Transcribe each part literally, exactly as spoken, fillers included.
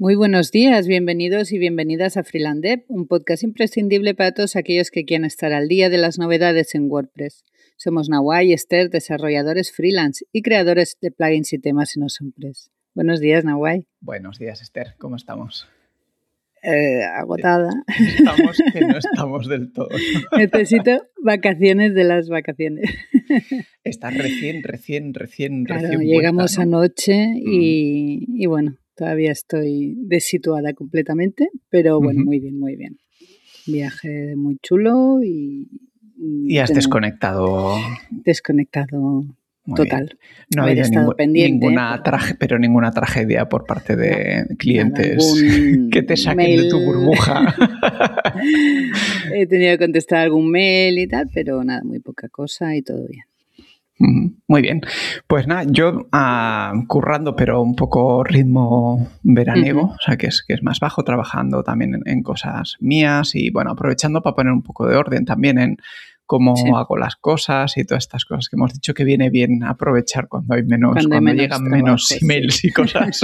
Muy buenos días, bienvenidos y bienvenidas a Freelandev, un podcast imprescindible para todos aquellos que quieran estar al día de las novedades en WordPress. Somos Nawai y Esther, desarrolladores freelance y creadores de plugins y temas en OSenpress. Buenos días, Nawai. Buenos días, Esther. ¿Cómo estamos? Eh, agotada. Estamos que no estamos del todo. Necesito vacaciones de las vacaciones. Estás recién, recién, recién, claro, recién llegamos vuelta, ¿no? anoche y, y bueno, todavía estoy desituada completamente, pero bueno, uh-huh. muy bien, muy bien. Viaje muy chulo y... Y has desconectado. Desconectado muy total. Bien. No ha habido estado ningú- pendiente, ninguna pero... traje, pero ninguna tragedia por parte de no, clientes nada, que te saquen mail... de tu burbuja. He tenido que contestar algún mail y tal, pero nada, muy poca cosa y todo bien. Muy bien. Pues nada, yo uh, currando, pero un poco ritmo veraniego, uh-huh. o sea, que es, que es más bajo, trabajando también en, en cosas mías y, bueno, aprovechando para poner un poco de orden también en cómo sí. hago las cosas y todas estas cosas que hemos dicho que viene bien aprovechar cuando hay menos, cuando, cuando hay menos llegan trabajo, menos emails sí. y cosas.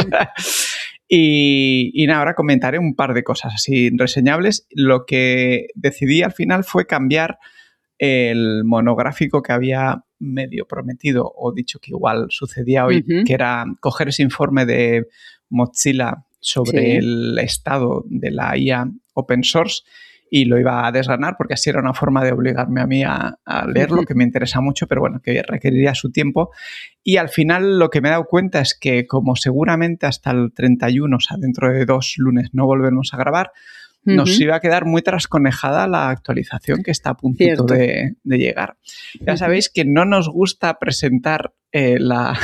y, y nada, ahora comentaré un par de cosas así reseñables. Lo que decidí al final fue cambiar el monográfico que había medio prometido o dicho que igual sucedía hoy, uh-huh. que era coger ese informe de Mozilla sobre sí. el estado de la I A open source y lo iba a desgranar porque así era una forma de obligarme a mí a, a leerlo, uh-huh. que me interesa mucho, pero bueno, que requeriría su tiempo. Y al final lo que me he dado cuenta es que como seguramente hasta el treinta y uno, o sea, dentro de dos lunes no volvemos a grabar, nos uh-huh. iba a quedar muy trasconejada la actualización que está a puntito de, de llegar. Ya uh-huh. sabéis que no nos gusta presentar eh, la,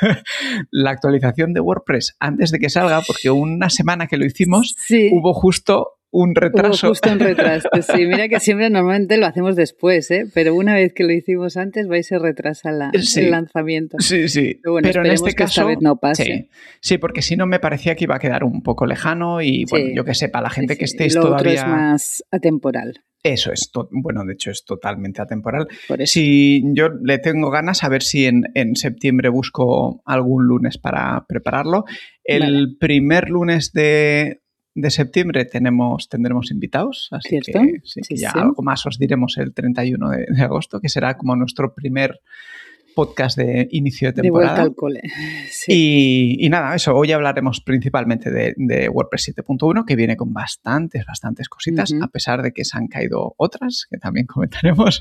la actualización de WordPress antes de que salga, porque una semana que lo hicimos sí. hubo justo un retraso. Hubo justo un retraso, sí. Mira que siempre normalmente lo hacemos después, ¿eh? Pero una vez que lo hicimos antes, vais a retrasar la, sí. el lanzamiento. Sí, sí. Pero bueno, Pero en este que caso, esta vez no pase. Sí, sí, porque si no me parecía que iba a quedar un poco lejano y, sí. bueno, yo que sé, para la gente sí, que estéis lo todavía... Lo otro es más atemporal. Eso es, to- bueno, de hecho es totalmente atemporal. Si yo le tengo ganas a ver si en, en septiembre busco algún lunes para prepararlo. El vale. primer lunes de, de septiembre tenemos, tendremos invitados, así ¿Cierto? que, sí, sí, que ya sí. algo más os diremos el treinta y uno de, de agosto, que será como nuestro primer podcast de inicio de temporada. De vuelta al cole. Sí. Y, y nada, eso, hoy hablaremos principalmente de, de WordPress siete punto uno, que viene con bastantes, bastantes cositas, uh-huh. a pesar de que se han caído otras, que también comentaremos.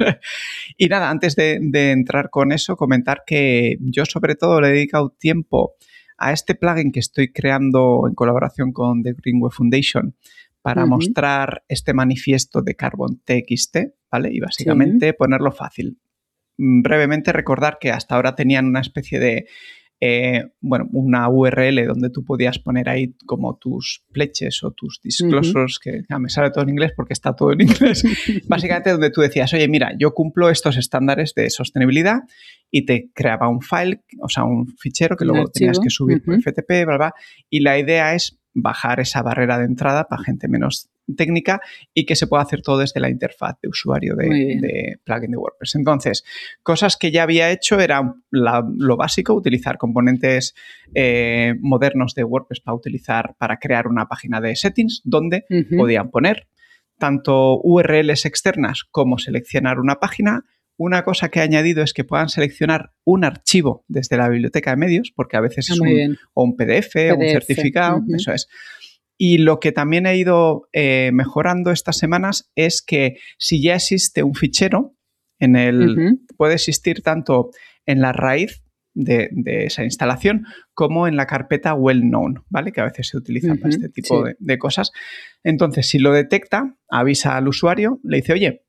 Y nada, antes de, de entrar con eso, comentar que yo sobre todo le he dedicado tiempo a este plugin que estoy creando en colaboración con The Greenway Foundation para uh-huh. mostrar este manifiesto de Carbon T X T, ¿vale? Y básicamente sí. ponerlo fácil. Brevemente recordar que hasta ahora tenían una especie de, eh, bueno, una U R L donde tú podías poner ahí como tus pledges o tus disclosures, uh-huh. que ah, me sale todo en inglés porque está todo en inglés, básicamente donde tú decías, oye, mira, yo cumplo estos estándares de sostenibilidad y te creaba un file, o sea, un fichero que un luego archivo. Tenías que subir uh-huh. por F T P, bla, bla, y la idea es bajar esa barrera de entrada para gente menos técnica y que se pueda hacer todo desde la interfaz de usuario de, de plugin de WordPress. Entonces, cosas que ya había hecho era la, lo básico, utilizar componentes eh, modernos de WordPress para utilizar, para crear una página de settings donde uh-huh. podían poner tanto U R Ls externas como seleccionar una página. Una cosa que he añadido es que puedan seleccionar un archivo desde la biblioteca de medios, porque a veces ah, es un, o un P D F, P D F o un certificado, uh-huh. eso es. Y lo que también he ido eh, mejorando estas semanas es que si ya existe un fichero, en el, uh-huh. puede existir tanto en la raíz de, de esa instalación como en la carpeta well known, ¿vale? Que a veces se utiliza uh-huh. para este tipo sí. de, de cosas. Entonces, si lo detecta, avisa al usuario, le dice, oye,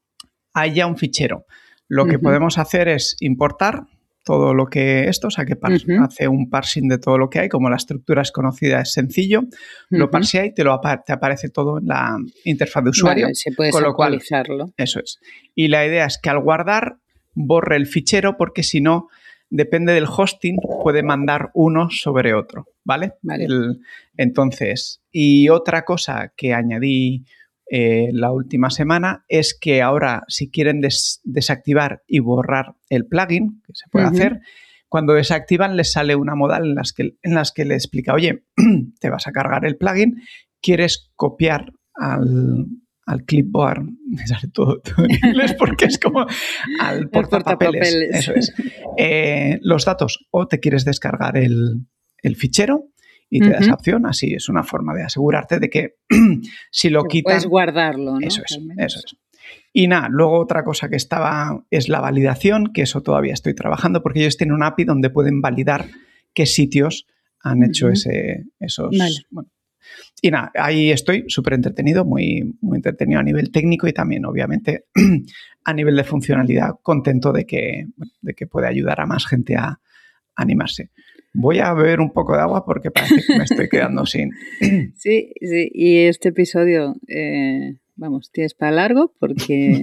hay ya un fichero. Lo uh-huh. que podemos hacer es importar todo lo que esto, o sea, que par- uh-huh. hace un parsing de todo lo que hay, como la estructura es conocida, es sencillo, uh-huh. lo parsea y te, lo apa- te aparece todo en la interfaz de usuario. Vale, se puede con lo cual, actualizarlo. Eso es. Y la idea es que al guardar, borre el fichero, porque si no, depende del hosting, puede mandar uno sobre otro, ¿vale? Vale. El, entonces, y otra cosa que añadí Eh, la última semana es que ahora si quieren des- desactivar y borrar el plugin, que se puede uh-huh. hacer, Cuando desactivan les sale una modal en las que, en las que le explica, oye, te vas a cargar el plugin, quieres copiar al, al clipboard, me sale todo, todo en inglés porque es como al portapapeles, portapapeles. Eso es, eh, los datos, o te quieres descargar el, el fichero y te uh-huh. da esa opción. Así es una forma de asegurarte de que si lo quitan... Puedes guardarlo, ¿no? Eso es, eso es. Y nada, luego otra cosa que estaba es la validación, que eso todavía estoy trabajando porque ellos tienen una A P I donde pueden validar qué sitios han hecho uh-huh. ese, esos... Vale. Bueno. Y nada, ahí estoy súper entretenido, muy, muy entretenido a nivel técnico y también, obviamente, a nivel de funcionalidad, contento de que, de que puede ayudar a más gente a animarse. Voy a beber un poco de agua porque parece que me estoy quedando sin... Sí, sí, y este episodio, eh, vamos, tienes para largo porque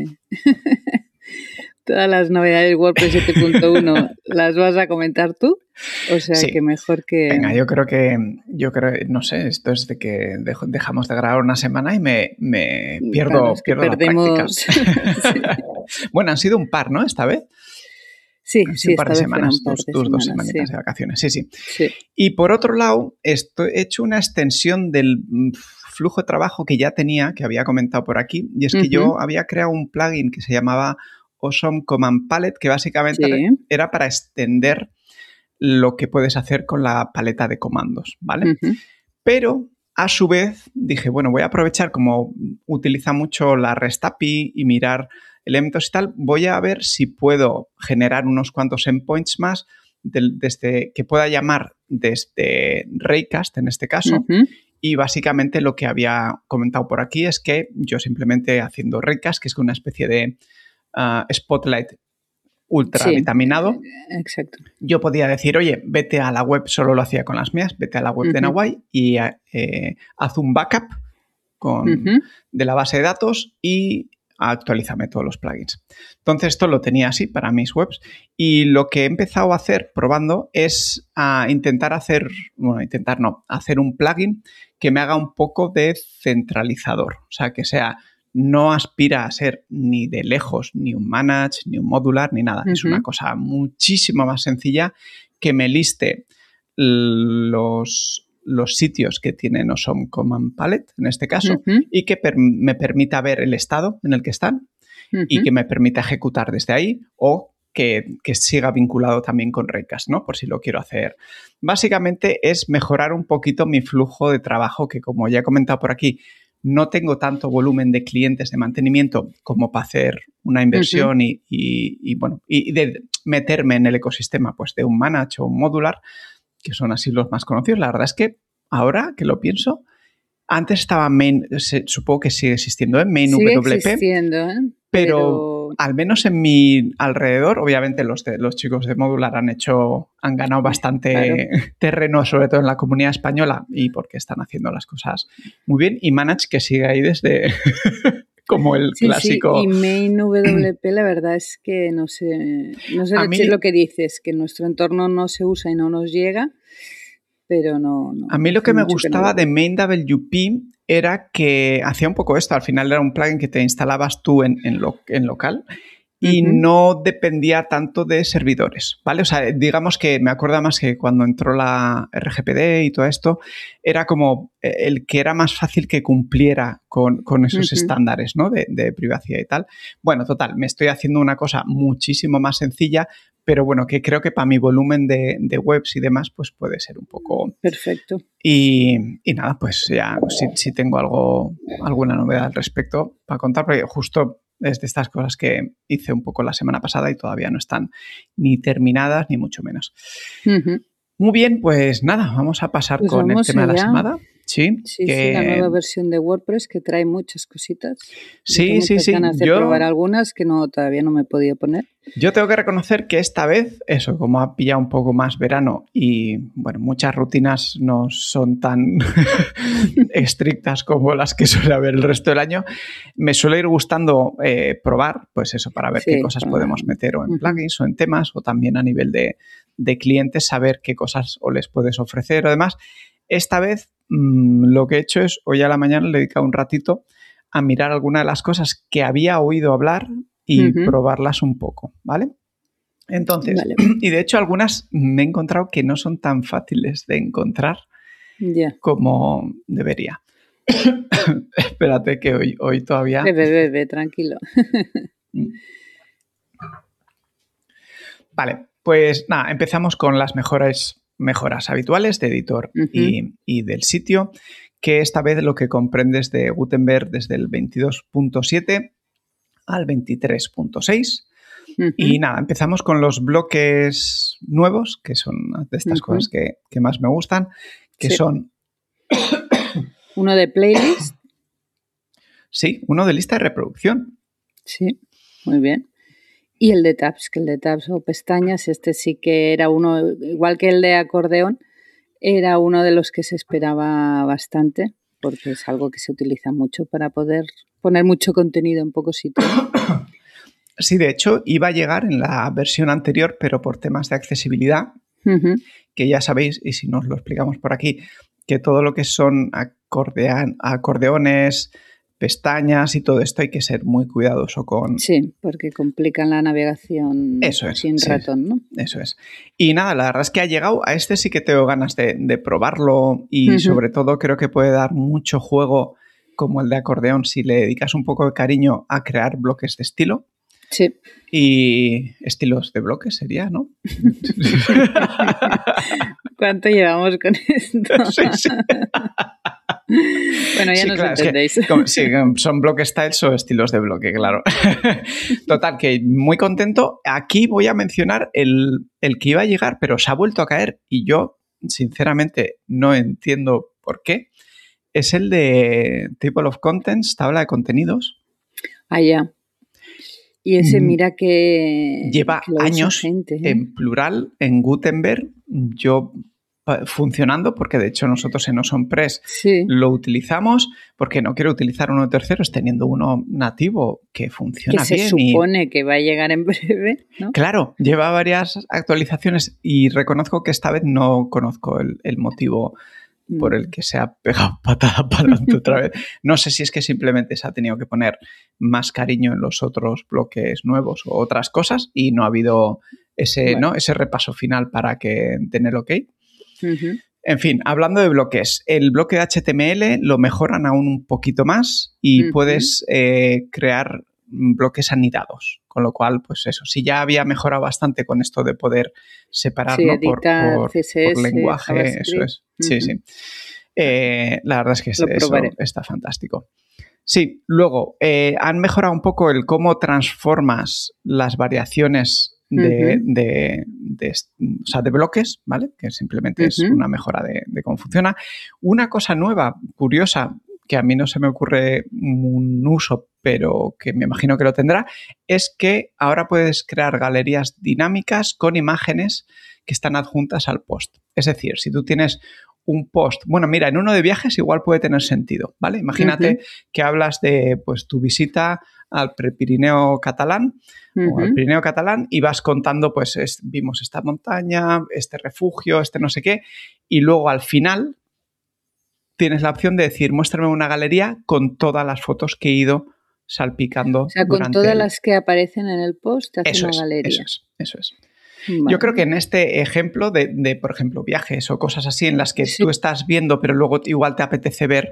todas las novedades WordPress siete punto uno las vas a comentar tú, o sea sí. que mejor que... Venga, yo creo que, yo creo, no sé, esto es de que dejo, dejamos de grabar una semana y me, me pierdo, claro, es que pierdo perdemos... la práctica. Sí. Bueno, han sido un par, ¿no? Esta vez. Sí, Han sí, un par de semanas, par tus, de tus semanas, dos semanitas sí. de vacaciones. Sí, sí, sí. Y por otro lado, esto, he hecho una extensión del flujo de trabajo que ya tenía, que había comentado por aquí, y es que uh-huh. yo había creado un plugin que se llamaba Awesome Command Palette, que básicamente sí. era para extender lo que puedes hacer con la paleta de comandos, ¿vale? Uh-huh. Pero, a su vez, dije, bueno, voy a aprovechar, como utiliza mucho la REST A P I y mirar elementos y tal, voy a ver si puedo generar unos cuantos endpoints más de, desde, que pueda llamar desde Raycast, en este caso, uh-huh. y básicamente lo que había comentado por aquí es que yo simplemente haciendo Raycast, que es una especie de uh, Spotlight ultra sí, vitaminado, exacto. Yo podía decir, oye, vete a la web, solo lo hacía con las mías, vete a la web uh-huh. de Nawai y eh, haz un backup con, uh-huh. de la base de datos y actualízame todos los plugins. Entonces, esto lo tenía así para mis webs y lo que he empezado a hacer probando es a intentar hacer, bueno, intentar no, hacer un plugin que me haga un poco de centralizador, o sea, que sea... no aspira a ser ni de lejos ni un manage, ni un modular, ni nada. Uh-huh. Es una cosa muchísimo más sencilla que me liste los, los sitios que tienen Awesome Command Palette, en este caso, uh-huh. y que per- me permita ver el estado en el que están uh-huh. y que me permita ejecutar desde ahí o que, que siga vinculado también con Raycast, ¿no? Por si lo quiero hacer. Básicamente es mejorar un poquito mi flujo de trabajo que, como ya he comentado por aquí, no tengo tanto volumen de clientes de mantenimiento como para hacer una inversión uh-huh. y, y, y, bueno, y de meterme en el ecosistema pues, de un manage o un modular, que son así los más conocidos. La verdad es que ahora que lo pienso, antes estaba Main, supongo que sigue existiendo, ¿eh? Main sigue W P, existiendo, ¿eh? pero, pero al menos en mi alrededor, obviamente los, de, los chicos de Modular han hecho, han ganado bastante claro. terreno, sobre todo en la comunidad española y porque están haciendo las cosas muy bien. Y Manage, que sigue ahí desde como el sí, clásico. Sí. Y Main W P, la verdad es que no sé, no sé mí, lo que dices, que en nuestro entorno no se usa y no nos llega, pero no. no a mí lo que me gustaba que no... de Main W P era que hacía un poco esto. Al final era un plugin que te instalabas tú en, en, lo, en local y uh-huh. no dependía tanto de servidores, ¿vale? O sea, digamos que me acuerdo más que cuando entró la R G P D y todo esto, era como el que era más fácil que cumpliera con, con esos uh-huh. estándares, ¿no? De, de privacidad y tal. Bueno, total, me estoy haciendo una cosa muchísimo más sencilla, pero bueno, que creo que para mi volumen de, de webs y demás, pues puede ser un poco... Perfecto. Y, y nada, pues ya si, si tengo algo, alguna novedad al respecto para contar, porque justo es de estas cosas que hice un poco la semana pasada y todavía no están ni terminadas ni mucho menos. Uh-huh. Muy bien, pues nada, vamos a pasar pues con el tema allá. de la semana. Sí, sí, que... sí, la nueva versión de WordPress que trae muchas cositas. Sí, sí, sí. ganas de Yo... probar algunas que no todavía no me he podido poner. Yo tengo que reconocer que esta vez, eso, como ha pillado un poco más verano y, bueno, muchas rutinas no son tan estrictas como las que suele haber el resto del año, me suele ir gustando eh, probar, pues eso, para ver sí, qué cosas para... podemos meter o en plugins uh-huh. o en temas o también a nivel de, de clientes, saber qué cosas o les puedes ofrecer o demás. Esta vez mmm, lo que he hecho es, hoy a la mañana le he dedicado un ratito a mirar alguna de las cosas que había oído hablar y uh-huh. probarlas un poco, ¿vale? Entonces, Vale. y de hecho algunas me he encontrado que no son tan fáciles de encontrar Ya. como debería. Espérate que hoy, hoy todavía... Bebe, bebe, tranquilo. Vale, pues nada, empezamos con las mejores mejoras habituales de editor Ujú. y, y del sitio, que esta vez lo que comprendes de Gutenberg desde el veintidós punto siete al veintitrés punto seis. Ujú. Y nada, empezamos con los bloques nuevos, que son de estas Ujú. cosas que, que más me gustan, que Sí. son, Uno de playlist. sí, uno de lista de reproducción. Sí, muy bien. Y el de tabs, que el de tabs o pestañas, este sí que era uno, igual que el de acordeón, era uno de los que se esperaba bastante, porque es algo que se utiliza mucho para poder poner mucho contenido en pocos sitios. Sí, de hecho, iba a llegar en la versión anterior, pero por temas de accesibilidad, Ujú. que ya sabéis, y si no os lo explicamos por aquí, que todo lo que son acordean, acordeones, pestañas y todo esto hay que ser muy cuidadoso con... Sí, porque complican la navegación Eso es, sin sí, ratón, ¿no? Eso es. Y nada, la verdad es que ha llegado, a este sí que tengo ganas de, de probarlo y Ujú. sobre todo creo que puede dar mucho juego como el de acordeón si le dedicas un poco de cariño a crear bloques de estilo. Sí. Y estilos de bloques sería, ¿no? ¿Cuánto llevamos con esto? Sí, sí. Bueno, ya Sí, nos claro, es que, entendéis. como- sí, son bloque styles o estilos de bloque, claro. Total, que muy contento. Aquí voy a mencionar el, el que iba a llegar, pero se ha vuelto a caer y yo, sinceramente, no entiendo por qué. Es el de Table of Contents, tabla de contenidos. Ah, ya. Y ese, Mm, mira que, Lleva que lo usa años gente, ¿eh? en plural en Gutenberg, yo pa- funcionando, porque de hecho nosotros en Awesome Press Sí. lo utilizamos, porque no quiero utilizar uno de terceros teniendo uno nativo que Que funciona se bien. supone que va a llegar en breve, ¿no? Y claro, lleva varias actualizaciones y reconozco que esta vez no conozco el, el motivo por el que se ha pegado patada para adelante otra vez. No sé si es que simplemente se ha tenido que poner más cariño en los otros bloques nuevos o otras cosas y no ha habido ese, Bueno. ¿no? ese repaso final para que tener ok. Ujú. En fin, hablando de bloques, el bloque de H T M L lo mejoran aún un poquito más y Ujú. puedes eh, crear bloques anidados. Con lo cual, pues eso, si ya había mejorado bastante con esto de poder separar, Sí, ¿no? por, editar por, C S S, por lenguaje, JavaScript. eso es. Sí, Ujú. sí. Eh, la verdad es que Lo eso probaré. está fantástico. Sí, luego eh, han mejorado un poco el cómo transformas las variaciones de, Ujú. de, de, o sea, de bloques, ¿vale? Que simplemente es Ujú. una mejora de, de cómo funciona. Una cosa nueva, curiosa, que a mí no se me ocurre un uso, pero que me imagino que lo tendrá, es que ahora puedes crear galerías dinámicas con imágenes que están adjuntas al post. Es decir, si tú tienes un post, bueno, mira, en uno de viajes igual puede tener sentido, ¿vale? Imagínate Ujú. que hablas de, pues, tu visita al Prepirineo catalán o al Ujú. Pirineo catalán y vas contando, pues, es, vimos esta montaña, este refugio, este no sé qué, y luego al final tienes la opción de decir, muéstrame una galería con todas las fotos que he ido salpicando O sea, con durante todas el... las que aparecen en el post, te hace Eso una es, galería. eso es, eso es. Vale. Yo creo que en este ejemplo de, de, por ejemplo, viajes o cosas así en las que Sí. tú estás viendo, pero luego igual te apetece ver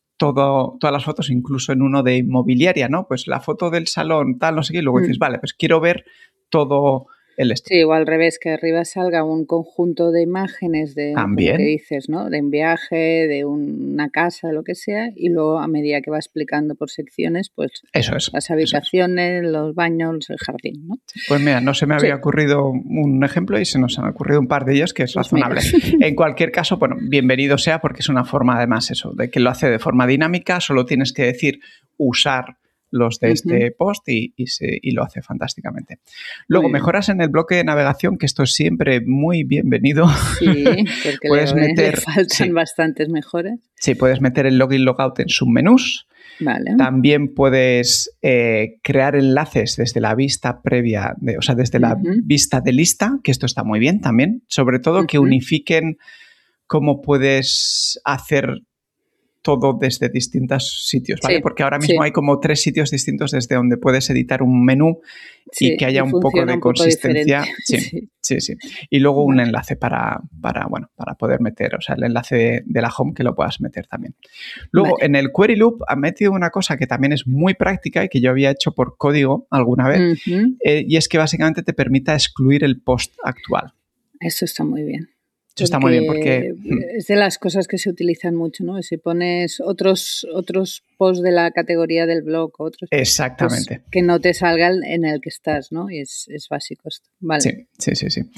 todo, todas las fotos, incluso en uno de inmobiliaria, ¿no? Pues la foto del salón, tal, no sé qué, y luego dices, Mm. vale, pues quiero ver todo el esto. Sí, o al revés, que arriba salga un conjunto de imágenes de, como que También. dices, ¿no? De un viaje, de un- una casa, de lo que sea, y luego a medida que va explicando por secciones, pues Eso es. las eso es. habitaciones, los baños, el jardín, ¿no? Pues mira, no se me había Sí. ocurrido un ejemplo y se nos han ocurrido un par de ellos que es Pues razonable. mira. En cualquier caso, bueno, bienvenido sea porque es una forma además eso, de que lo hace de forma dinámica, solo tienes que decir usar los de este Ujú. post y, y, se, y lo hace fantásticamente. Luego, Muy bien. mejoras en el bloque de navegación, que esto es siempre muy bienvenido. Sí, porque puedes le, meter, le faltan sí, bastantes mejoras. sí, puedes meter el login logout en submenús. Vale. También puedes eh, crear enlaces desde la vista previa, de, o sea, desde la Ujú. vista de lista, que esto está muy bien también. Sobre todo que Ujú. unifiquen cómo puedes hacer todo desde distintos sitios, ¿vale? Sí, Porque ahora mismo sí. hay como tres sitios distintos desde donde puedes editar un menú Sí, y que haya y un poco de funciona un poco consistencia. diferente. Sí, Sí. sí, sí. Y luego un Vale. enlace para, para, bueno, para poder meter, o sea, el enlace de, de la home que lo puedas meter también. Luego, Vale. en el Query Loop han metido una cosa que también es muy práctica y que yo había hecho por código alguna vez, Ujú. eh, y es que básicamente te permita excluir el post actual. Eso está muy bien. Eso está muy bien porque... Es de las cosas que se utilizan mucho, ¿no? Si pones otros, otros posts de la categoría del blog, otros, Exactamente. Pues que no te salga en el que estás, ¿no? Y es, es básico esto. Vale. Sí, sí, sí, sí.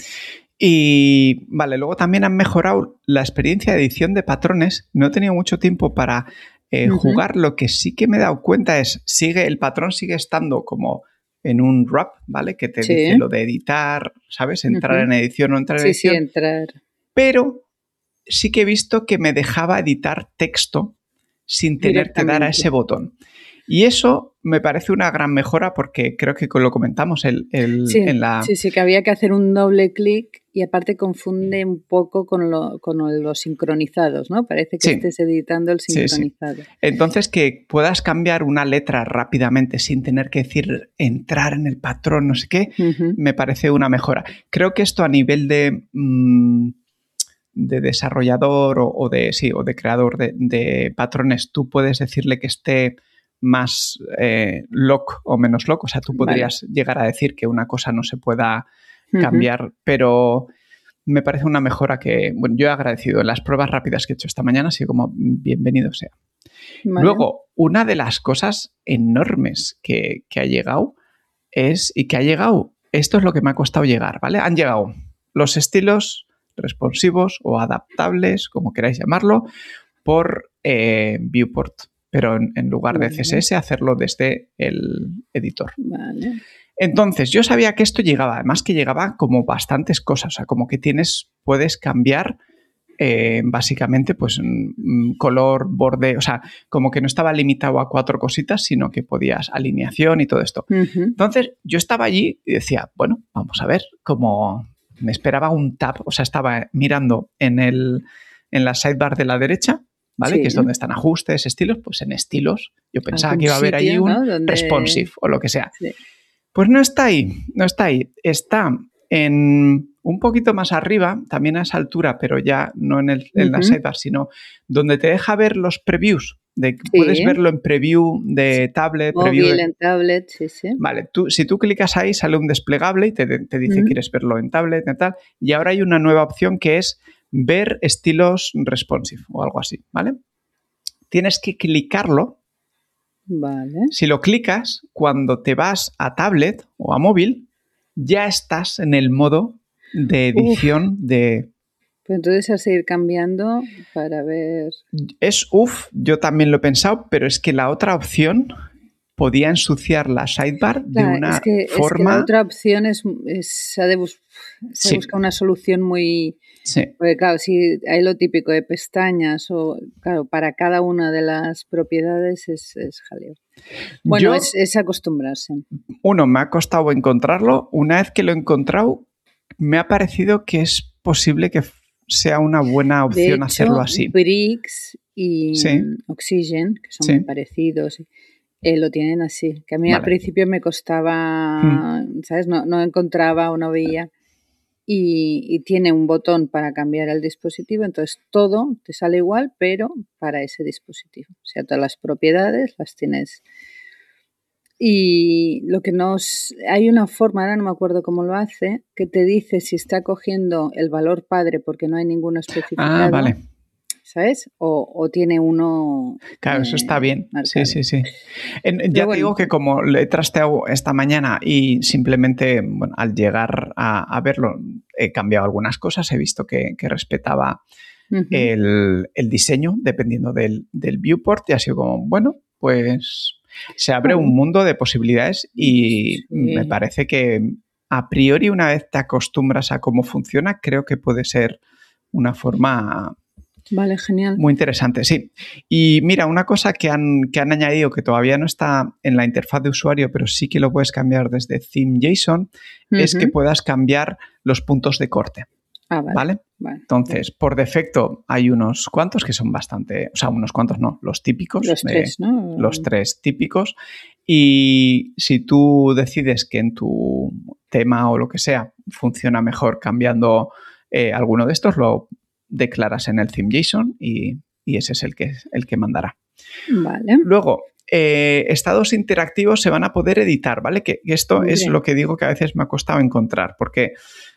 Y vale, luego también han mejorado la experiencia de edición de patrones. No he tenido mucho tiempo para eh, uh-huh. jugar. Lo que sí que me he dado cuenta es, sigue, el patrón sigue estando como en un wrap, ¿vale? Que te sí. dice lo de editar, ¿sabes? Entrar uh-huh. en edición o entrar en sí, edición. Sí, entrar. Pero sí que he visto que me dejaba editar texto sin tener que dar a ese botón. Y eso me parece una gran mejora porque creo que lo comentamos el, el, sí, en la... Sí, sí, que había que hacer un doble clic y aparte confunde un poco con, lo, con los sincronizados, ¿no? Parece que sí. estés editando el sincronizado. Sí, sí. Entonces, que puedas cambiar una letra rápidamente sin tener que decir entrar en el patrón, no sé qué, uh-huh. me parece una mejora. Creo que esto a nivel de... Mmm, de desarrollador o, o de sí o de creador de, de patrones, tú puedes decirle que esté más eh, lock o menos lock, o sea, tú podrías vale. llegar a decir que una cosa no se pueda cambiar, uh-huh. pero me parece una mejora que, bueno, yo he agradecido. En las pruebas rápidas que he hecho esta mañana, así como bienvenido sea. Vale. Luego, una de las cosas enormes que, que ha llegado es, y que ha llegado, esto es lo que me ha costado llegar, ¿vale? Han llegado los estilos responsivos o adaptables, como queráis llamarlo, por eh, viewport, pero en, en lugar de C S S hacerlo desde el editor. Vale. Entonces, yo sabía que esto llegaba, además que llegaba como bastantes cosas, o sea, como que tienes, puedes cambiar eh, básicamente pues color, borde, o sea, como que no estaba limitado a cuatro cositas, sino que podías alineación y todo esto. Uh-huh. Entonces, yo estaba allí y decía, bueno, vamos a ver cómo... Me esperaba un tab, o sea, estaba mirando en, el, en la sidebar de la derecha, ¿vale? Sí. Que es donde están ajustes, estilos, pues en estilos. Yo pensaba que iba a haber allí un ¿no? Donde... responsive o lo que sea. Sí. Pues no está ahí, no está ahí. Está en un poquito más arriba, también a esa altura, pero ya no en, el, en uh-huh. la sidebar, sino donde te deja ver los previews. De, sí. Puedes verlo en preview de tablet. Móvil, preview de... en tablet, sí, sí. Vale, tú, si tú clicas ahí sale un desplegable y te, te dice uh-huh. quieres verlo en tablet y tal. Y ahora hay una nueva opción que es ver estilos responsive o algo así, ¿vale? Tienes que clicarlo. Vale. Si lo clicas, cuando te vas a tablet o a móvil, ya estás en el modo de edición Uf. de... Pues entonces has de ir cambiando para ver... Es uff, yo también lo he pensado, pero es que la otra opción podía ensuciar la sidebar de claro, una es que, forma... Es que la otra opción es, es se ha de, bus- se Sí. busca una solución muy... Sí. Porque claro, si hay lo típico de pestañas o... Claro, para cada una de las propiedades es, es jaleo. Bueno, Yo- es, es acostumbrarse. Uno, me ha costado encontrarlo. Una vez que lo he encontrado, me ha parecido que es posible que f- sea una buena De opción hecho, hacerlo así. Bricks y Sí. Oxygen, que son Sí. muy parecidos, eh, lo tienen así. Que a mí al Vale. principio me costaba, ¿sabes? No, no encontraba o no veía. Y, y tiene un botón para cambiar el dispositivo, entonces todo te sale igual, pero para ese dispositivo. O sea, todas las propiedades las tienes. Y lo que nos... Hay una forma, ahora no me acuerdo cómo lo hace, que te dice si está cogiendo el valor padre porque no hay ninguno especificado. Ah, vale. ¿Sabes? O, o tiene uno... Claro, eso eh, está bien. marcado. Sí, sí, sí. En- ya te bueno. digo que como le he trasteado esta mañana y simplemente, bueno, al llegar a, a verlo, he cambiado algunas cosas, he visto que, que respetaba Ujú. el, el diseño dependiendo del, del viewport y ha sido como, bueno, pues se abre Bueno. un mundo de posibilidades y Sí. me parece que a priori una vez te acostumbras a cómo funciona, creo que puede ser una forma Vale, genial. muy interesante, sí. Y mira, una cosa que han, que han añadido que todavía no está en la interfaz de usuario, pero sí que lo puedes cambiar desde ThemeJSON, es Ujú. que puedas cambiar los puntos de corte. Ah, vale. ¿Vale? Vale. Entonces, por defecto hay unos cuantos que son bastante, o sea, unos cuantos no, los típicos. Los tres, de, ¿no? Los tres típicos. Y si tú decides que en tu tema o lo que sea funciona mejor cambiando eh, alguno de estos, lo declaras en el theme.json y, y ese es el que, el que mandará. Vale. Luego, eh, estados interactivos se van a poder editar, ¿vale? Que esto Muy es bien. lo que digo que a veces me ha costado encontrar, porque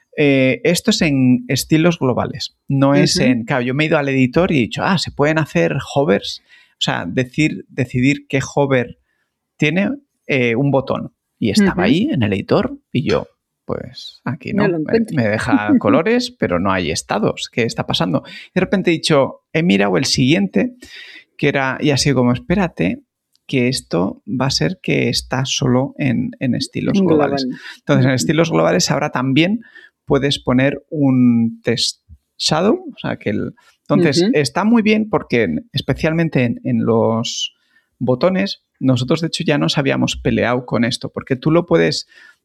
eh, esto es en estilos globales, no uh-huh. es en... Claro, yo me he ido al editor y he dicho, ah, se pueden hacer hovers, o sea, decir, decidir qué hover tiene eh, un botón. Y estaba uh-huh. ahí en el editor y yo, pues aquí no, no me, me deja colores, pero no hay estados. ¿Qué está pasando? Y de repente he dicho, he mirado el siguiente, que era, y así como, espérate, que esto va a ser que está solo en, en estilos Global. globales. Entonces, en estilos globales ahora también puedes poner un text shadow, o sea, que el... Entonces, uh-huh. está muy bien porque especialmente en, en los botones, nosotros de hecho ya nos habíamos peleado con esto, porque tú lo puedes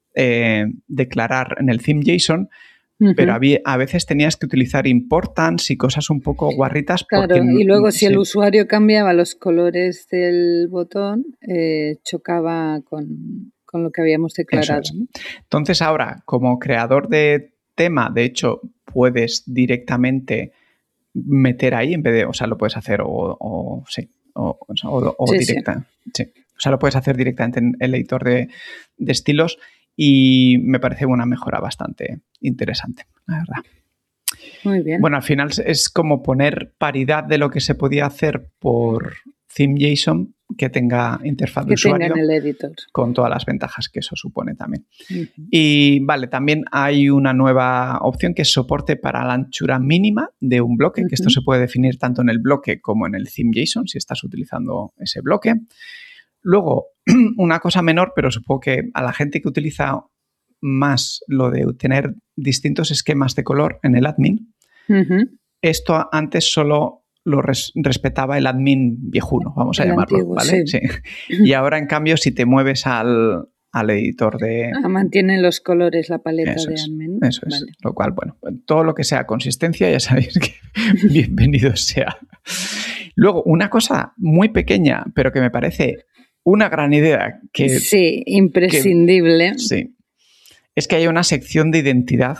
eh, declarar en el theme.json, uh-huh. pero había, a veces tenías que utilizar importance y cosas un poco guarritas. Claro, porque, y luego si sí. el usuario cambiaba los colores del botón, eh, chocaba con, con lo que habíamos declarado. Es. ¿no? Entonces ahora, como creador de tema, de hecho, puedes directamente meter ahí en vez de, o sea, lo puedes hacer o, o sí, o, o, o sí, directa, sí. sí. O sea, lo puedes hacer directamente en el editor de, de estilos y me parece una mejora bastante interesante, la verdad. Muy bien. Bueno, al final es como poner paridad de lo que se podía hacer por theme.json que tenga interfaz que de usuario tenga en el editor. Con todas las ventajas que eso supone también. Uh-huh. Y vale, también hay una nueva opción que es soporte para la anchura mínima de un bloque, uh-huh. que esto se puede definir tanto en el bloque como en el theme.json si estás utilizando ese bloque. Luego, una cosa menor, pero supongo que a la gente que utiliza más lo de tener distintos esquemas de color en el admin, uh-huh. esto antes solo lo res- respetaba el admin viejuno, vamos a el llamarlo, antiguo, ¿vale? Sí. sí. Y ahora, en cambio, si te mueves al, al editor de... Ah, mantienen los colores, la paleta eso de es, admin. Eso es, vale. Lo cual, bueno, todo lo que sea consistencia, ya sabéis que bienvenido sea. Luego, una cosa muy pequeña, pero que me parece una gran idea que... Sí, imprescindible. Que, sí. Es que hay una sección de identidad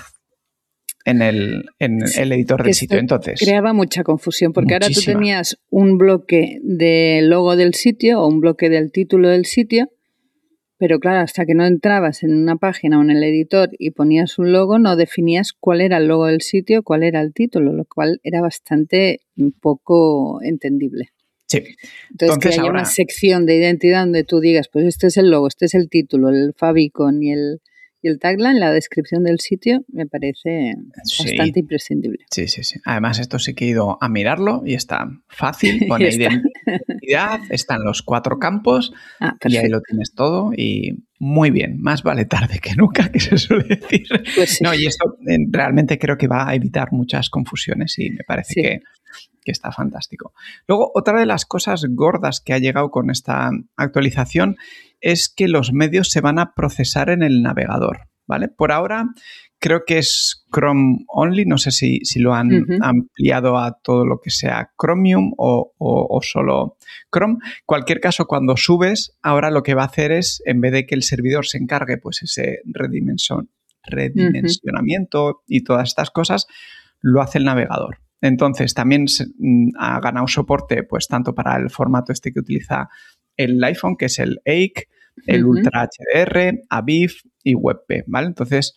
en el, en sí, el editor del sitio. Entonces, creaba mucha confusión porque muchísima. Ahora tú tenías un bloque del logo del sitio o un bloque del título del sitio, pero claro, hasta que no entrabas en una página o en el editor y ponías un logo, no definías cuál era el logo del sitio, cuál era el título, lo cual era bastante poco entendible. Sí. Entonces, Entonces que haya ahora... una sección de identidad donde tú digas, pues este es el logo, este es el título, el favicon y el... Y el tagline, la descripción del sitio, me parece sí. bastante imprescindible. Sí, sí, sí. Además, esto sí que he ido a mirarlo y está fácil. Pone está. identidad, están los cuatro campos ah, y ahí lo tienes todo y muy bien. Más vale tarde que nunca, que se suele decir. Pues sí. No, y esto eh, realmente creo que va a evitar muchas confusiones y me parece sí. que, que está fantástico. Luego, otra de las cosas gordas que ha llegado con esta actualización es que los medios se van a procesar en el navegador, ¿vale? Por ahora creo que es Chrome only, no sé si, si lo han uh-huh. ampliado a todo lo que sea Chromium o, o, o solo Chrome. En cualquier caso, cuando subes, ahora lo que va a hacer es, en vez de que el servidor se encargue pues ese redimension, redimensionamiento uh-huh. y todas estas cosas, lo hace el navegador. Entonces, también se, mm, ha ganado soporte pues tanto para el formato este que utiliza el iPhone, que es el A I C, el uh-huh. Ultra H D R, Aviv y WebP, ¿vale? Entonces,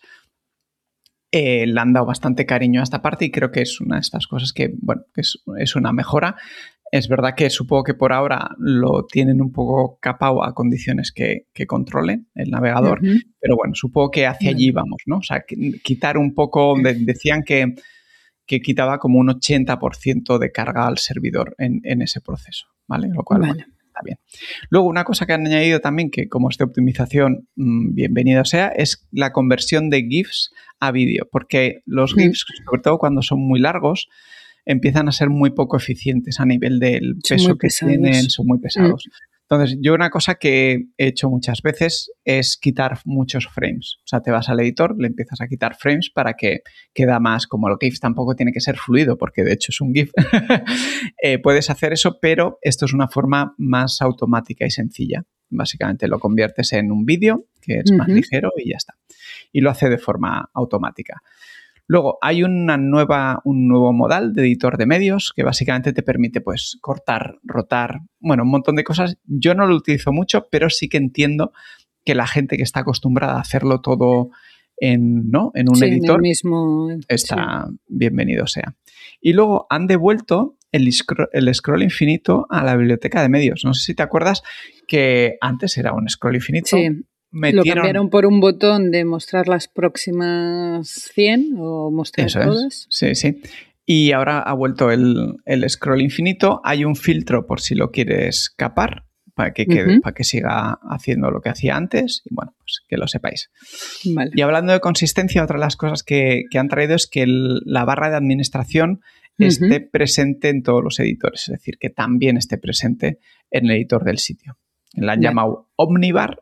eh, le han dado bastante cariño a esta parte y creo que es una de estas cosas que, bueno, que es, es una mejora. Es verdad que supongo que por ahora lo tienen un poco capado a condiciones que, que controlen el navegador, uh-huh. pero bueno, supongo que hacia uh-huh. allí vamos, ¿no? O sea, quitar un poco, de, decían que, que quitaba como un ochenta por ciento de carga al servidor en, en ese proceso, ¿vale? Lo cual, vale. bueno, está bien. Luego, una cosa que han añadido también, que como es de optimización, mmm, bienvenido sea, es la conversión de GIFs a vídeo, porque los mm. GIFs, sobre todo cuando son muy largos, empiezan a ser muy poco eficientes a nivel del peso que tienen, son muy pesados. Mm. Entonces, yo una cosa que he hecho muchas veces es quitar muchos frames. O sea, te vas al editor, le empiezas a quitar frames para que queda más, como el GIF tampoco tiene que ser fluido, porque de hecho es un GIF. eh, puedes hacer eso, pero esto es una forma más automática y sencilla. Básicamente lo conviertes en un vídeo, que es uh-huh. más ligero y ya está. Y lo hace de forma automática. Luego, hay una nueva, un nuevo modal de editor de medios que básicamente te permite pues, cortar, rotar, bueno, un montón de cosas. Yo no lo utilizo mucho, pero sí que entiendo que la gente que está acostumbrada a hacerlo todo en, ¿no? en un sí, editor, en el mismo, está sí. bienvenido sea. Y luego han devuelto el scroll, el scroll infinito a la biblioteca de medios. No sé si te acuerdas que antes era un scroll infinito. Sí. Metieron... Lo cambiaron por un botón de mostrar las próximas cien o mostrar Eso todas. Es. Sí, sí. Y ahora ha vuelto el, el scroll infinito. Hay un filtro por si lo quieres capar para que, quede, uh-huh. para que siga haciendo lo que hacía antes. Y bueno, pues que lo sepáis. Vale. Y hablando de consistencia, otra de las cosas que, que han traído es que el, la barra de administración uh-huh. esté presente en todos los editores. Es decir, que también esté presente en el editor del sitio. La han bueno. llamado Omnibar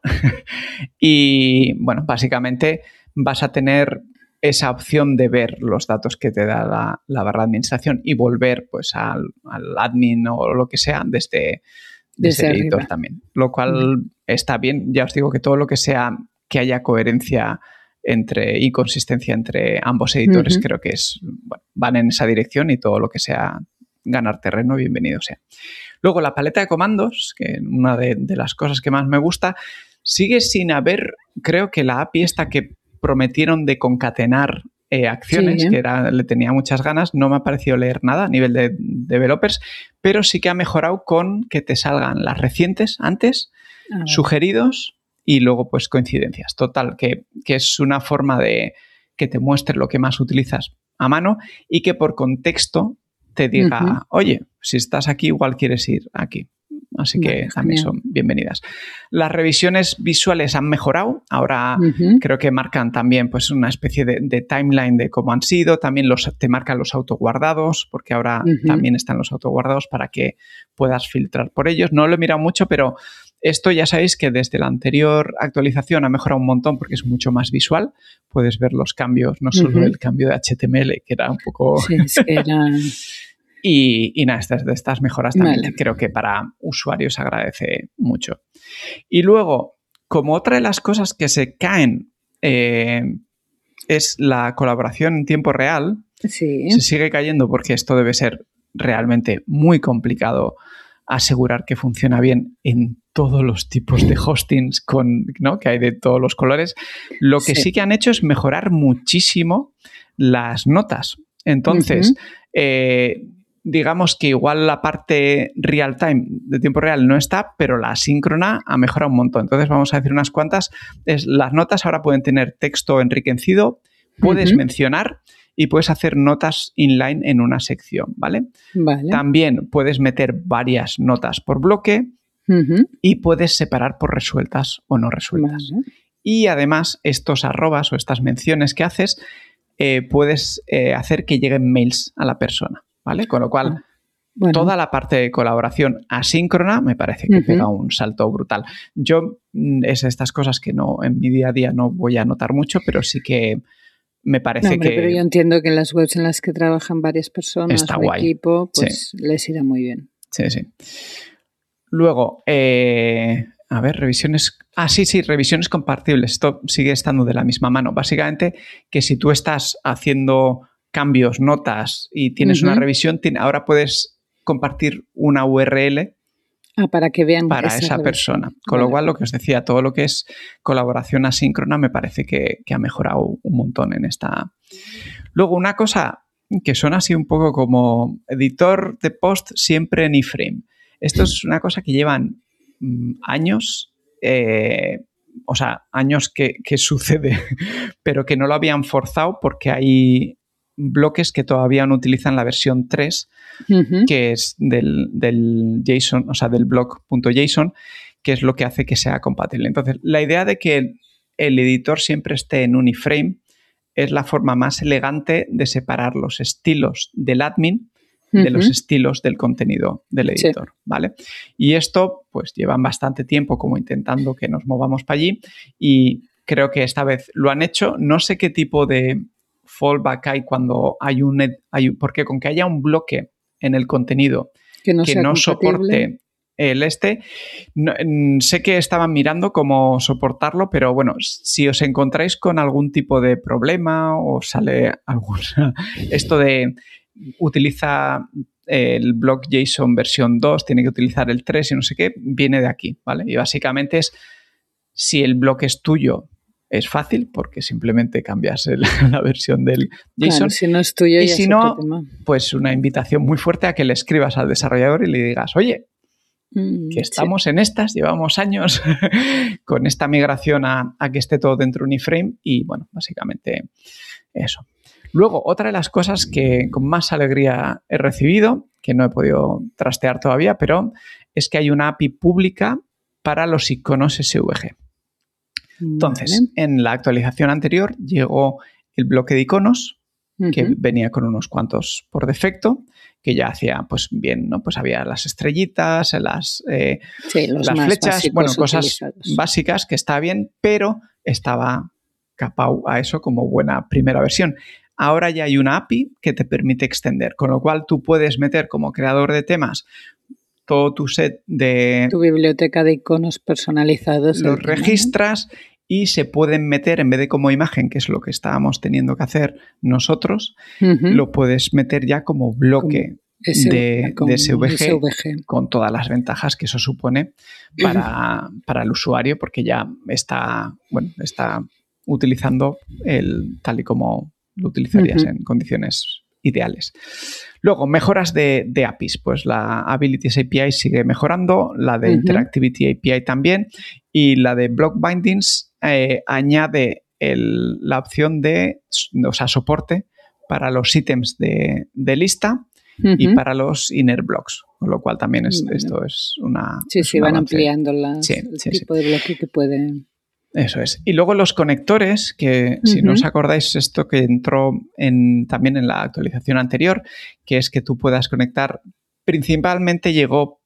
y, bueno, básicamente vas a tener esa opción de ver los datos que te da la, la barra de administración y volver pues al, al admin o lo que sea desde, desde, desde el editor también. Lo cual uh-huh. está bien. Ya os digo que todo lo que sea que haya coherencia entre y consistencia entre ambos editores uh-huh. creo que es bueno, van en esa dirección y todo lo que sea ganar terreno, bienvenido sea. Luego, la paleta de comandos, que una de, de las cosas que más me gusta, sigue sin haber, creo que la A P I esta que prometieron de concatenar eh, acciones, sí, ¿eh? que era, le tenía muchas ganas, no me ha parecido leer nada a nivel de, de developers, pero sí que ha mejorado con que te salgan las recientes antes, ah, sugeridos y luego pues coincidencias. Total, que, que es una forma de que te muestre lo que más utilizas a mano y que por contexto te diga, uh-huh. oye, si estás aquí, igual quieres ir aquí. Así que vale, también genial. Son bienvenidas. Las revisiones visuales han mejorado. Ahora uh-huh. creo que marcan también pues, una especie de, de timeline de cómo han sido. También los, te marcan los autoguardados, porque ahora uh-huh. también están los autoguardados para que puedas filtrar por ellos. No lo he mirado mucho, pero esto ya sabéis que desde la anterior actualización ha mejorado un montón porque es mucho más visual. Puedes ver los cambios, no solo uh-huh. el cambio de H T M L, que era un poco... Sí, es que era... Y, y nada, estas, de estas mejoras también vale. creo que para usuarios agradece mucho. Y luego, como otra de las cosas que se caen eh, es la colaboración en tiempo real, sí. se sigue cayendo porque esto debe ser realmente muy complicado asegurar que funciona bien en todos los tipos de hostings con, ¿no? que hay de todos los colores. Lo que sí. sí que han hecho es mejorar muchísimo las notas. Entonces, uh-huh. eh, digamos que igual la parte real time, de tiempo real, no está, pero la asíncrona ha mejorado un montón. Entonces vamos a decir unas cuantas. Es, las notas ahora pueden tener texto enriquecido, puedes uh-huh. mencionar y puedes hacer notas inline en una sección, ¿vale? Vale. También puedes meter varias notas por bloque uh-huh. y puedes separar por resueltas o no resueltas. Vale. Y además estos arrobas o estas menciones que haces eh, puedes eh, hacer que lleguen mails a la persona. ¿Vale? Con lo cual, ah, bueno. toda la parte de colaboración asíncrona me parece que uh-huh. pega un salto brutal. Yo, es estas cosas que no en mi día a día no voy a notar mucho, pero sí que me parece no, hombre, que... Pero yo entiendo que en las webs en las que trabajan varias personas está o guay. equipo, pues sí. les irá muy bien. Sí, sí. Luego, eh, a ver, revisiones... Ah, sí, sí, revisiones compartibles. Esto sigue estando de la misma mano. Básicamente, que si tú estás haciendo... cambios, notas y tienes uh-huh. una revisión, ahora puedes compartir una U R L ah, para que vean para esa, esa persona. Con vale. lo cual, lo que os decía, todo lo que es colaboración asíncrona me parece que, que ha mejorado un montón en esta. Luego, una cosa que suena así un poco como editor de post siempre en iframe. Esto es una cosa que llevan mm, años, eh, o sea, años que, que sucede, pero que no lo habían forzado porque hay bloques que todavía no utilizan la versión tres, uh-huh. que es del, del JSON, o sea, del block.json, que es lo que hace que sea compatible. Entonces, la idea de que el, el editor siempre esté en un iframe es la forma más elegante de separar los estilos del admin uh-huh. de los estilos del contenido del editor, sí. ¿vale? Y esto, pues llevan bastante tiempo como intentando que nos movamos para allí y creo que esta vez lo han hecho. No sé qué tipo de fallback hay cuando hay un... Hay, porque con que haya un bloque en el contenido que no, que no soporte el este, no, sé que estaban mirando cómo soportarlo, pero bueno, si os encontráis con algún tipo de problema o sale alguna... Esto de utiliza el block JSON versión dos, tiene que utilizar el tres y no sé qué, viene de aquí, ¿vale? Y básicamente es si el bloque es tuyo, es fácil porque simplemente cambias el, la versión del JSON. Claro, si no es tuyo, y ya si es no, otro tema. Pues una invitación muy fuerte a que le escribas al desarrollador y le digas, oye, mm, que estamos sí. en estas, llevamos años con esta migración a, a que esté todo dentro de un iframe y bueno, básicamente eso. Luego, otra de las cosas que con más alegría he recibido, que no he podido trastear todavía, pero es que hay una A P I pública para los iconos S V G. Entonces, vale. En la actualización anterior llegó el bloque de iconos, uh-huh. que venía con unos cuantos por defecto, que ya hacía pues bien, ¿no? Pues había las estrellitas, las, eh, sí, los las más flechas, bueno, cosas utilizados. básicas que está bien, pero estaba capado a eso como buena primera versión. Ahora ya hay una A P I que te permite extender, con lo cual tú puedes meter como creador de temas todo tu set de... Tu biblioteca de iconos personalizados. Los registras y se pueden meter, en vez de como imagen, que es lo que estábamos teniendo que hacer nosotros, uh-huh. lo puedes meter ya como bloque como de, con de S V G, S V G, con todas las ventajas que eso supone para, uh-huh. para el usuario, porque ya está, bueno, está utilizando el tal y como lo utilizarías uh-huh. en condiciones ideales. Luego, mejoras de, de A P Is. Pues la Abilities A P I sigue mejorando, la de uh-huh. Interactivity A P I también, y la de Block Bindings eh, añade el, la opción de, o sea, soporte para los ítems de, de lista uh-huh. y para los inner blocks, con lo cual también es, vale. esto es una... Sí, es sí, un van avance. ampliando las, sí, el sí, tipo sí. de bloque que puede... Eso es. Y luego los conectores, que uh-huh. si no os acordáis, esto que entró en, también en la actualización anterior, que es que tú puedas conectar, principalmente llegó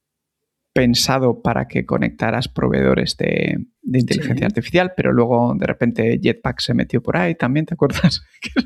pensado para que conectaras proveedores de, de inteligencia sí. artificial, pero luego de repente Jetpack se metió por ahí también, ¿te acuerdas?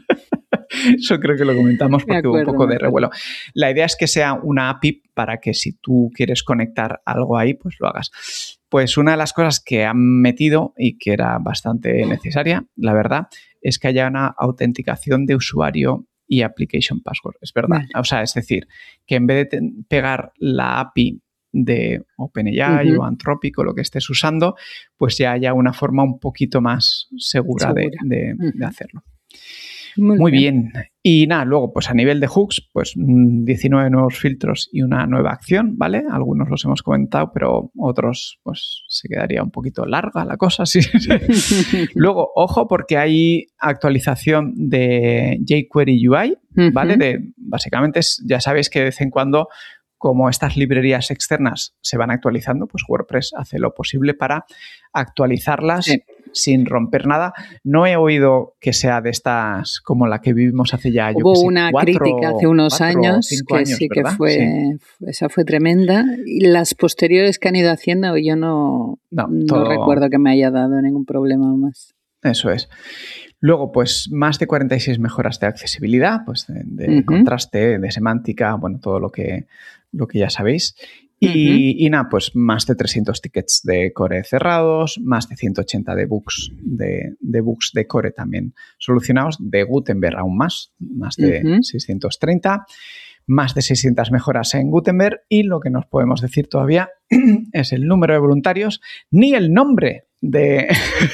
Eso creo que lo comentamos porque acuerdo, hubo un poco de revuelo. La idea es que sea una A P I para que si tú quieres conectar algo ahí, pues lo hagas. Pues una de las cosas que han metido y que era bastante necesaria, la verdad, es que haya una autenticación de usuario y application password. Es verdad. Vale. O sea, es decir, que en vez de pegar la A P I de OpenAI uh-huh. o Anthropic o lo que estés usando, pues ya haya una forma un poquito más segura, segura. De, de, uh-huh. de hacerlo. Muy, Muy bien. bien. Y nada, luego, pues a nivel de hooks, pues diecinueve nuevos filtros y una nueva acción, ¿vale? Algunos los hemos comentado, pero otros, pues se quedaría un poquito larga la cosa. ¿sí? Luego, ojo, porque hay actualización de jQuery U I, ¿vale? Uh-huh. De, básicamente, es, ya sabéis que de vez en cuando, como estas librerías externas se van actualizando, pues WordPress hace lo posible para actualizarlas sí. sin romper nada. No he oído que sea de estas como la que vivimos hace ya, yo Hubo que sé, una cuatro, crítica hace unos cuatro, años que años, sí ¿verdad? que fue, sí. esa fue tremenda. Y las posteriores que han ido haciendo, yo no, no, todo... no recuerdo que me haya dado ningún problema más. Eso es. Luego, pues más de cuarenta y seis mejoras de accesibilidad, pues de, de uh-huh. contraste, de semántica, bueno, todo lo que, lo que ya sabéis. Y, uh-huh. y nada, pues más de trescientos tickets de core cerrados, más de ciento ochenta de bugs de, de bugs de core también solucionados, de Gutenberg aún más, más de uh-huh. seiscientos treinta, más de seiscientas mejoras en Gutenberg y lo que nos podemos decir todavía es el número de voluntarios, ni el nombre de...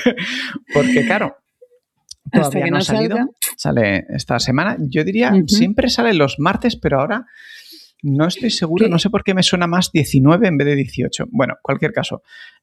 porque claro, todavía hasta que no no ha salido, salga. Sale esta semana. Yo diría, uh-huh. siempre sale los martes, pero ahora... No estoy seguro, ¿Qué? No sé por qué me suena más diecinueve en vez de dieciocho. Bueno, en cualquier caso,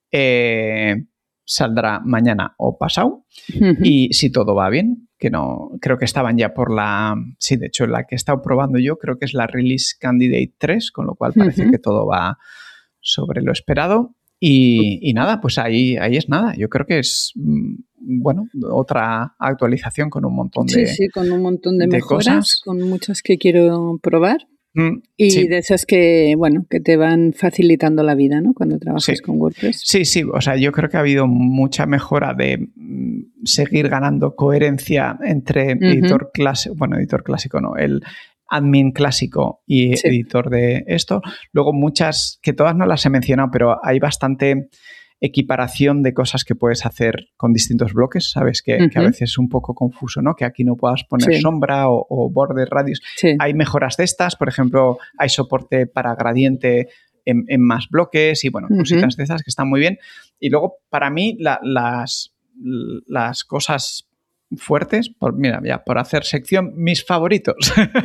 eh, saldrá mañana o pasado. Uh-huh. Y si todo va bien, que no, creo que estaban ya por la... Sí, de hecho, la que he estado probando yo creo que es la Release Candidate tres, con lo cual parece uh-huh. que todo va sobre lo esperado. Y, y nada, pues ahí, ahí es nada. Yo creo que es, bueno, otra actualización con un montón de Sí, sí, con un montón de, de mejoras, cosas. Con muchas que quiero probar. Mm, y sí. de esas que, bueno, que te van facilitando la vida, ¿no? Cuando trabajas Sí. con WordPress. Sí, sí. O sea, yo creo que ha habido mucha mejora de mm, seguir ganando coherencia entre Ujú. editor clásico, bueno, editor clásico no, el admin clásico y Sí. editor de esto. Luego muchas, que todas no las he mencionado, pero hay bastante equiparación de cosas que puedes hacer con distintos bloques, ¿sabes? Que, Ujú. que a veces es un poco confuso, ¿no? Que aquí no puedas poner Sí. sombra o, o border radius. Sí. Hay mejoras de estas, por ejemplo, hay soporte para gradiente en, en más bloques y, bueno, Ujú. cositas de esas que están muy bien. Y luego, para mí, la, las, las cosas fuertes, por, mira, ya por hacer sección, mis favoritos.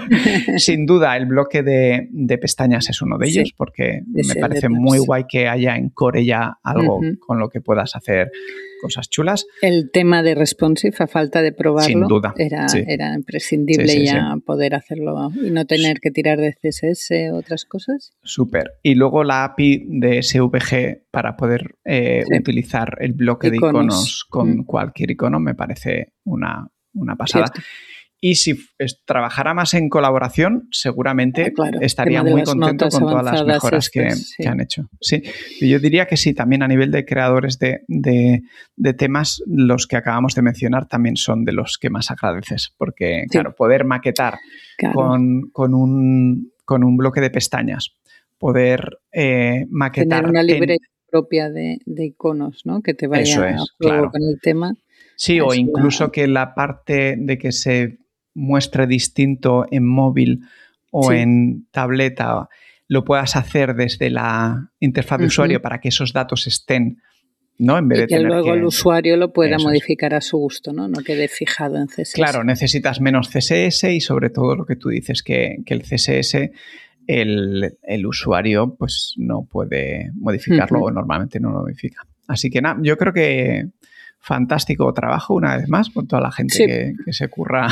Sin duda, el bloque de, de pestañas es uno de ellos, Sí. porque Ese me parece de muy tabs. guay que haya en Core ya algo Ujú. con lo que puedas hacer cosas chulas. El tema de responsive, a falta de probarlo, Sin duda, era, sí. era imprescindible Sí, sí, ya sí. poder hacerlo y no tener que tirar de C S S o otras cosas. Súper. Y luego la A P I de S V G para poder eh, Sí. utilizar el bloque Iconos. de iconos con Mm. cualquier icono me parece una, una pasada. Cierto. Y si es, trabajara más en colaboración, seguramente Ah, claro. estaría Tema de muy las contento notas con todas las avanzadas mejoras que, estas, sí. que han hecho. Sí. Y yo diría que sí, también a nivel de creadores de, de, de temas, los que acabamos de mencionar también son de los que más agradeces, porque, Sí. claro, poder maquetar Claro. con, con, un, con un bloque de pestañas, poder eh, maquetar... Tener una en- librería propia de, de iconos, ¿no? Que te vaya Eso a es, juego claro. con el tema. Sí, o Eso incluso da- que la parte de que se muestre distinto en móvil o Sí. en tableta lo puedas hacer desde la interfaz de Ujú. usuario para que esos datos estén, ¿no? En vez Y de que tener luego que... el usuario lo pueda Eso es. modificar a su gusto, ¿no? No quede fijado en C S S. Claro, necesitas menos C S S y sobre todo lo que tú dices, que, que el C S S, el, el usuario pues no puede modificarlo Ujú. o normalmente no lo modifica. Así que nada, yo creo que fantástico trabajo una vez más con toda la gente Sí. que, que se curra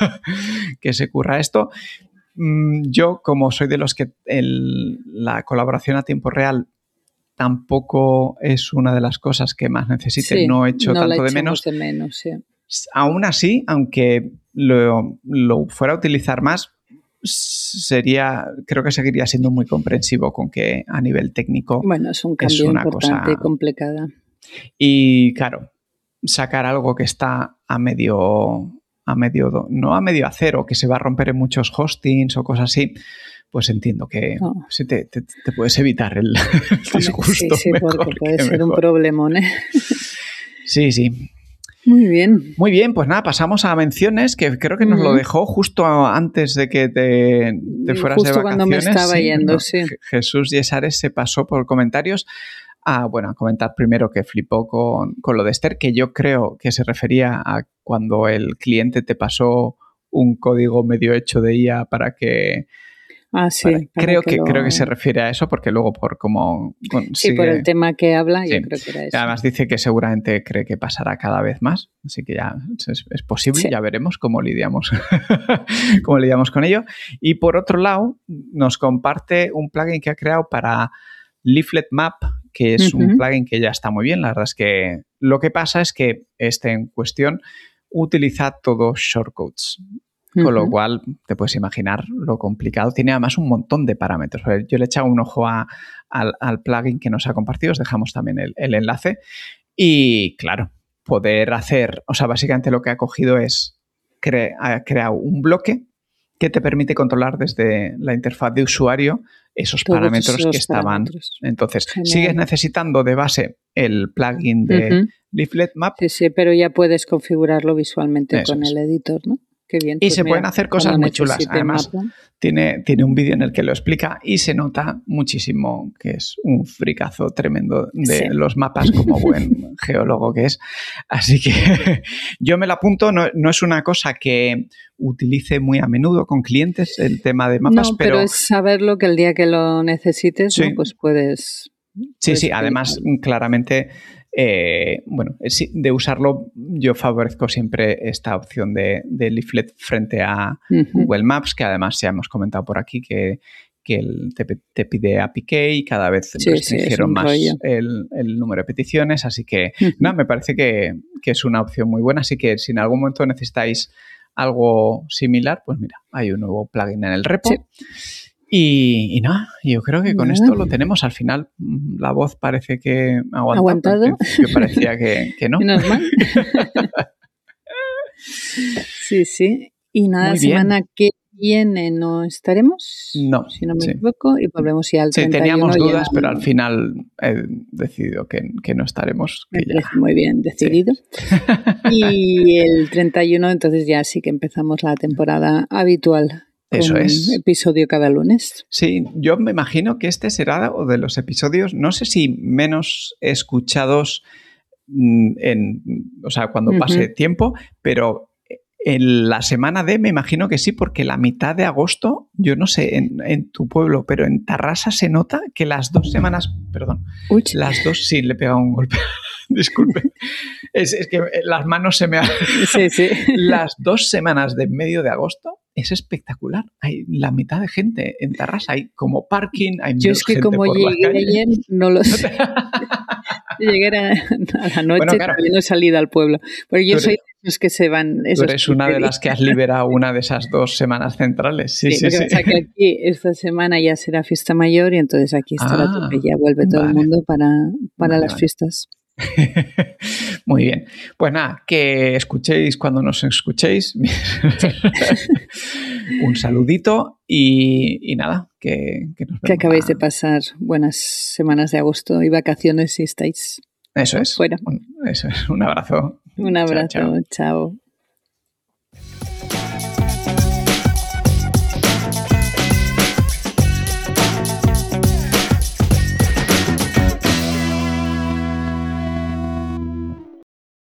que se curra esto. Mm, Yo, como soy de los que el- la colaboración a tiempo real tampoco es una de las cosas que más necesite, Sí, no echo no la tanto de echamos menos. de menos, sí. Aún así, aunque lo, lo fuera a utilizar más, sería, creo que seguiría siendo muy comprensivo con que a nivel técnico Bueno, es un es cambio una importante y cosa... complicada. Y claro, sacar algo que está a medio, a medio, do- no a medio acero, que se va a romper en muchos hostings o cosas así, pues entiendo que No. sí te, te- te puedes evitar el, el Hombre, sí, disgusto sí, mejor porque puede que ser un mejor. problemón, ¿eh? Sí, sí. Muy bien. Muy bien, pues nada, pasamos a menciones, que creo que nos lo Ujú. dejó justo antes de que te, te fueras Justo de cuando me vacaciones. estaba sí, yendo, no, sí. Je- Jesús Yesares se pasó por comentarios a, bueno, a comentar primero que flipó con, con lo de Esther, que yo creo que se refería a cuando el cliente te pasó un código medio hecho de I A para que... Ah, sí. para- para creo, que que, lo- creo que se refiere a eso, porque luego por cómo Sí, consigue... por el tema que habla, Sí. yo creo que era Y eso. además dice que seguramente cree que pasará cada vez más, así que ya es, es posible, Sí. ya veremos cómo lidiamos, cómo lidiamos con ello. Y por otro lado, nos comparte un plugin que ha creado para Leaflet Map, que es un Ujú. plugin que ya está muy bien. La verdad es que lo que pasa es que este en cuestión utiliza todos shortcodes. Con lo Ujú. cual, te puedes imaginar lo complicado. Tiene además un montón de parámetros. Yo le he echado un ojo a, al, al plugin que nos ha compartido. Os dejamos también el, el enlace. Y claro, poder hacer... O sea, básicamente lo que ha cogido es... Cre, ha creado un bloque que te permite controlar desde la interfaz de usuario esos Todos parámetros esos que estaban. parámetros. Entonces, Genial. sigues necesitando de base el plugin de Ujú. Leaflet Map. Sí, sí, pero ya puedes configurarlo visualmente Eso con es. el editor, ¿no? Qué bien. Y Pues se mira, pueden hacer cosas cuando muy chulas. necesite Además, mapa. tiene, tiene un vídeo en el que lo explica y se nota muchísimo que es un fricazo tremendo de Sí. los mapas como buen geólogo que es. Así que yo me lo apunto. No, no es una cosa que utilice muy a menudo con clientes, el tema de mapas, No, pero, pero... es saberlo que el día que lo necesites, Sí. ¿no? Pues puedes... Sí, puedes sí, además, utilizarlo. claramente, eh, bueno, sí, de usarlo, yo favorezco siempre esta opción de, de Leaflet frente a Ujú. Google Maps, que además ya hemos comentado por aquí que, que el, te, te pide A P I Key, cada vez Sí, sí, es restringieron un más rollo. el, el número de peticiones, así que, Ujú. no, me parece que, que es una opción muy buena, así que si en algún momento necesitáis algo similar, pues mira, hay un nuevo plugin en el repo. Sí. Y, y nada, yo creo que con nada. esto lo tenemos. Al final, la voz parece que ha aguantado. ¿Aguantado? Al principio parecía que, que no. Menos mal. Sí, sí. Y nada, la semana que viene no estaremos, no, si no me sí. equivoco, y volvemos ya al sí, treinta y uno. Teníamos dudas, ya... pero al final he decidido que, que no estaremos. Me que parece ya... muy bien decidido. Sí. Y el treinta y uno, entonces ya sí que empezamos la temporada habitual. Eso es. Episodio cada lunes. Sí, yo me imagino que este será uno de los episodios, no sé si menos escuchados en, o sea, cuando uh-huh. pase tiempo, pero en la semana de, me imagino que sí, porque la mitad de agosto, yo no sé en, en tu pueblo, pero en Tarrasa se nota que las dos semanas, perdón, Uy. las dos, sí, le he pegado un golpe, disculpe, es, es que las manos se me han... Sí, sí. Las dos semanas de medio de agosto es espectacular. Hay la mitad de gente en Tarrasa, hay como parking, hay Yo es que gente como por llegué las ayer, no lo sé. Llegué a, a la noche, bueno, claro, todavía no he salido al pueblo. Porque yo eres, soy de los que se van... Tú eres una de las que has liberado una de esas dos semanas centrales. Sí, sí, sí. sí. Lo que pasa es que aquí esta semana ya será fiesta mayor y entonces aquí estará ah, tope, ya vuelve todo vale. el mundo para, para vale, las vale. fiestas. Muy bien. Pues nada, que escuchéis cuando nos escuchéis. Sí. Un saludito y, y nada, que, que nos vemos. Que acabéis a... de pasar buenas semanas de agosto y vacaciones si estáis Eso es. fuera. Un, eso es. Un abrazo. Un abrazo. Chao, chao. chao.